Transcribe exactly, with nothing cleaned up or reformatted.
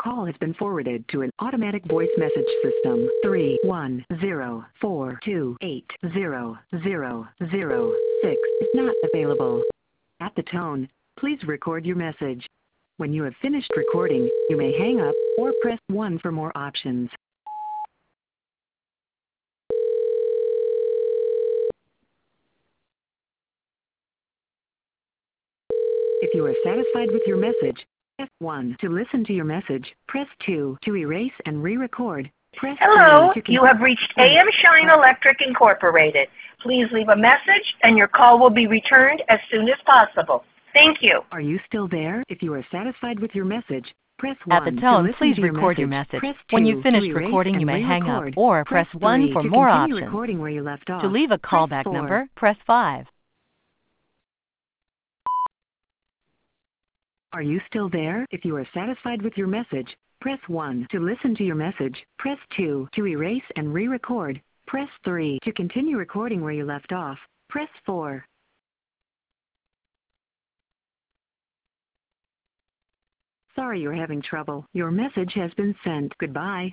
call has been forwarded to an automatic voice message system. three one zero four two eight zero zero zero six is not available. At the tone, please record your message. When you have finished recording, you may hang up or press one for more options. If you are satisfied with your message, press one to listen to your message. Press two to erase and re-record. Press Hello, three to you have reached A M Shine Electric Incorporated. Please leave a message and your call will be returned as soon as possible. Thank you. Are you still there? If you are satisfied with your message, press At the one to tone, listen please to your record message. your message. Press When two you've finished to erase recording, you and may hang up re-record. or Press press one three for to more continue options. recording where you left off. To leave a Press callback four. number, press five. Are you still there? If you are satisfied with your message, press one to listen to your message. Press two to erase and re-record. Press three to continue recording where you left off. Press four. Sorry you're having trouble. Your message has been sent. Goodbye.